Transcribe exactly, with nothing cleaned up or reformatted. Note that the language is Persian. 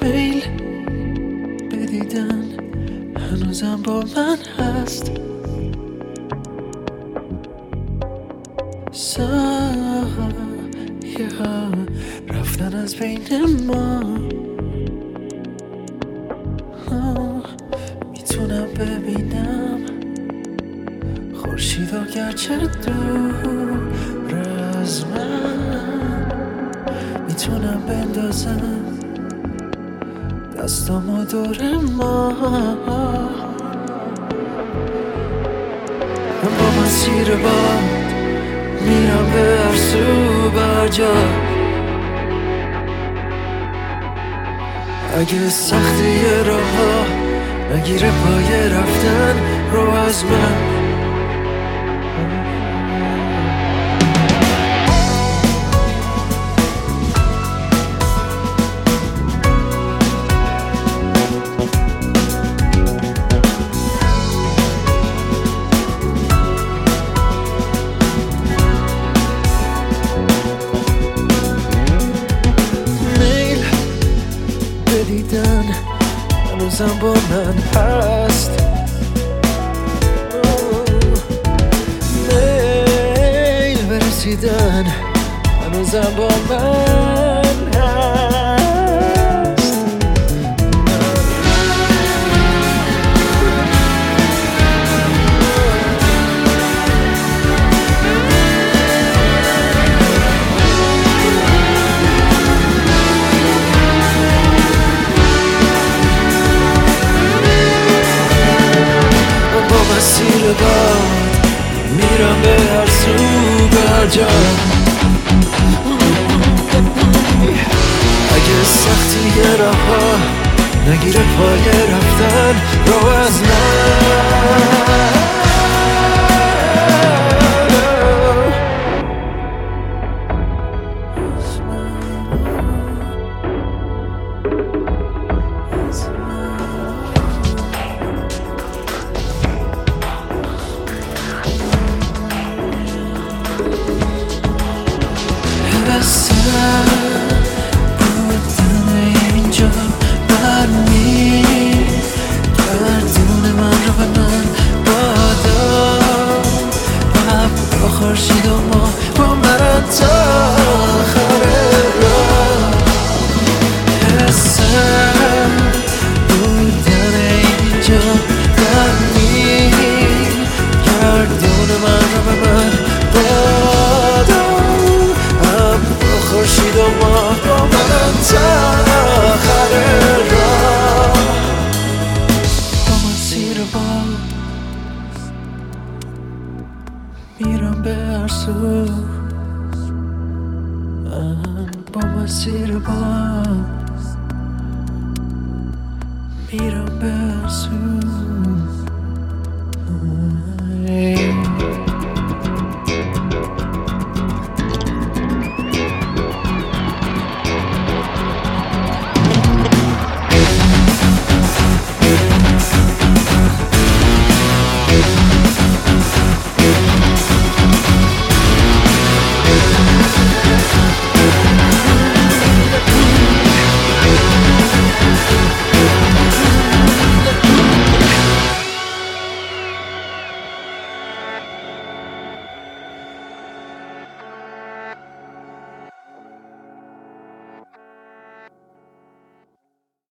میل بدیدن هنوزم با من هست. سایه ها رفتن از بین ما. میتونم ببینم خورشید و گرچه دور از من، میتونم بندازم دستامو دور ما. من با مسیر باد میرم به هر سو برجا. اگه سختی راه نگیره پای رفتن رو از من. دیدن هنوزم با من هست. میل برسیدن هنوزم با من هست. مسیر باد میرم به هر سو برجا. اگه سختی راه ها نگیره پای رفتن رو از من. بسر بودن اینجا برمی گردون من رو به من بادم. و خورشید و ما با من تا آخر راه. بسر بودن اینجا برمی گردون من رو به من بادم. خورشید و ما با من تا آخر راه. با مسیر باد میرم به هر سو. من با مسیر باد میرم به هر سو.